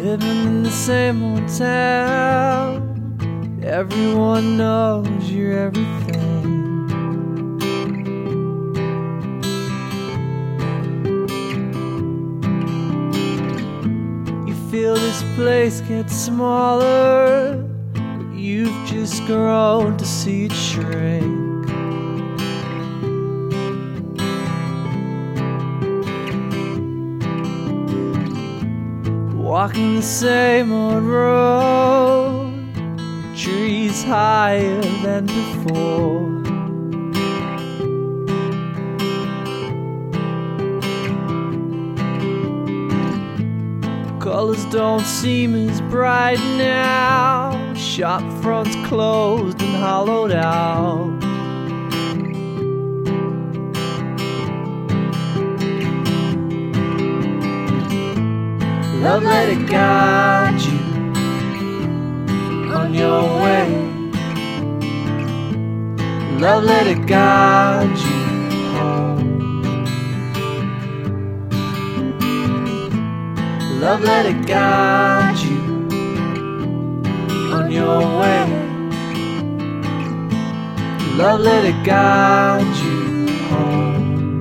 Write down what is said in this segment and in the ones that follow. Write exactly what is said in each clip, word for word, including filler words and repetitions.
Living in the same old town, everyone knows you're everything. You feel this place gets smaller, but you've just grown to see it shrink. Walking the same old road, trees higher than before. Colors don't seem as bright now, shop fronts closed and hollowed out. Love, let it guide you on your way. Love, let it guide you home. Love, let it guide you on your way. Love, let it guide you home.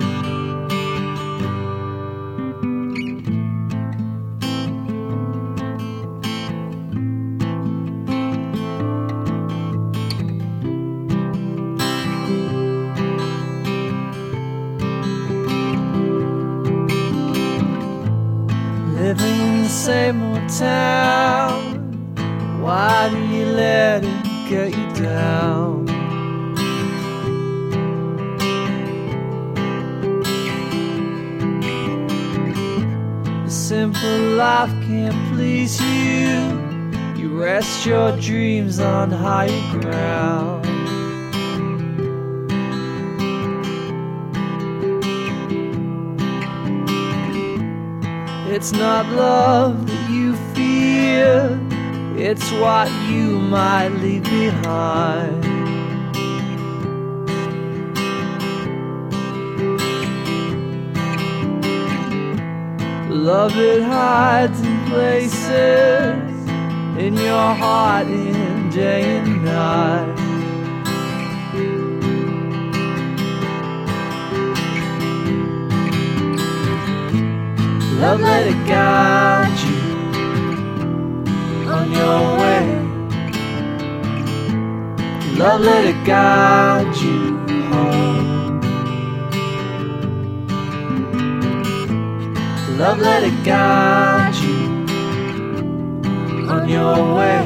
Living in the same old town, why do you let it get you down? The simple life can't please you, you rest your dreams on higher ground. It's not love that you fear, it's what you might leave behind. Love, it hides in places in your heart in day and night. Love, let it guide you on your way. Love, let it guide you home. Love, let it guide you on your way.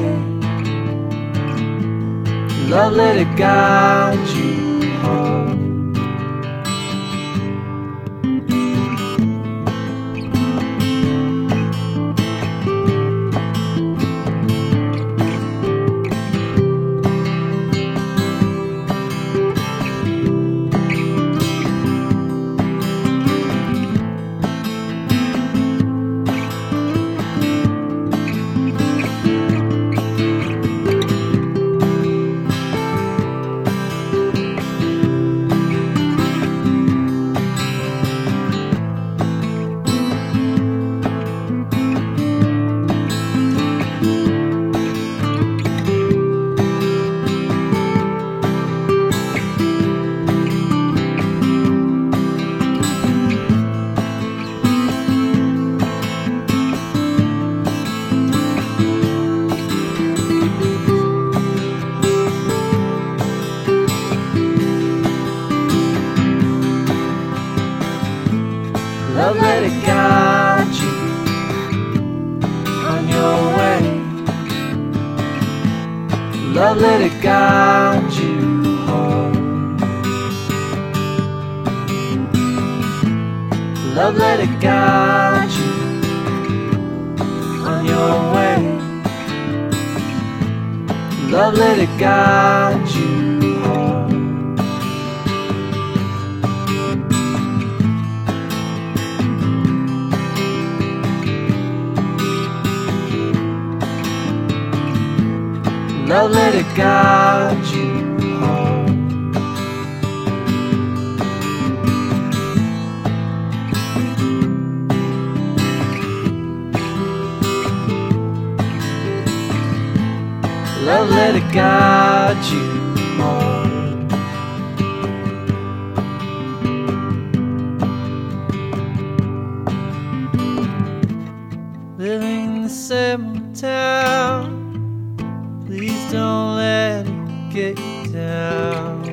Love, let it guide you home. Love, let it guide you on your way. Love, let it guide you home. Love, let it guide you on your way. Love, let it guide you home. Love, let it guide you home. love letter got you home. Living in the same town, please don't let it get you down.